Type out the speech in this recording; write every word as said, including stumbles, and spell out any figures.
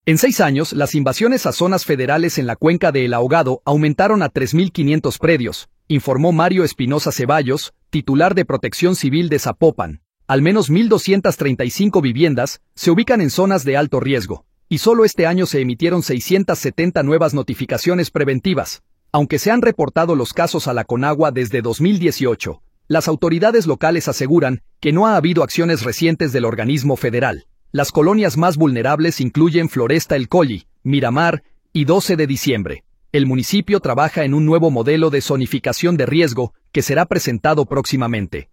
En seis años, las invasiones a zonas federales en la cuenca de El Ahogado aumentaron a tres mil quinientos predios, informó Mario Espinosa Ceballos, titular de Protección Civil de Zapopan. Al menos mil doscientas treinta y cinco viviendas se ubican en zonas de alto riesgo, y solo este año se emitieron seiscientas setenta nuevas notificaciones preventivas. Aunque se han reportado los casos a la Conagua desde dos mil dieciocho, las autoridades locales aseguran que no ha habido acciones recientes del organismo federal. Las colonias más vulnerables incluyen Floresta El Colli, Miramar y doce de diciembre. El municipio trabaja en un nuevo modelo de zonificación de riesgo que será presentado próximamente.